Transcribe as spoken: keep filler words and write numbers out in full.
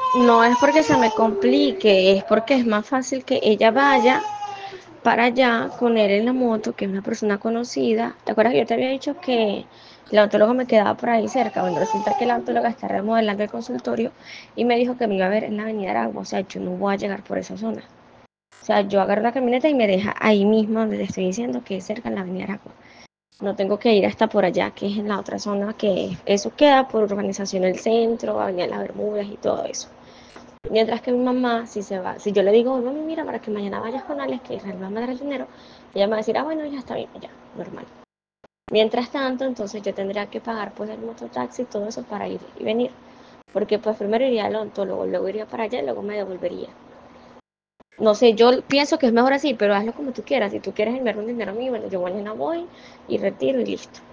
No es porque se me complique, es porque es más fácil que ella vaya para allá con él en la moto, que es una persona conocida. ¿Te acuerdas que yo te había dicho que el odontólogo me quedaba por ahí cerca? Bueno, resulta que la odontóloga está remodelando el consultorio y me dijo que me iba a ver en la avenida Aragua. O sea, yo no voy a llegar por esa zona. O sea, yo agarro la camioneta y me deja ahí mismo donde le estoy diciendo, que es cerca en la avenida Aragua. No tengo que ir hasta por allá, que es en la otra zona, que eso queda por urbanización del centro, avenida Las Bermudas y todo eso. Mientras que mi mamá, si se va, si yo le digo, mami, mira, para que mañana vayas con Alex, que Israel va a mandar el dinero, ella me va a decir, ah, bueno, ya está bien, ya, normal. Mientras tanto, entonces yo tendría que pagar pues el mototaxi y todo eso para ir y venir. Porque pues primero iría al odontólogo, luego iría para allá y luego me devolvería. No sé, yo pienso que es mejor así, pero hazlo como tú quieras. Si tú quieres enviarme un dinero a mí, bueno, yo mañana voy y retiro y listo.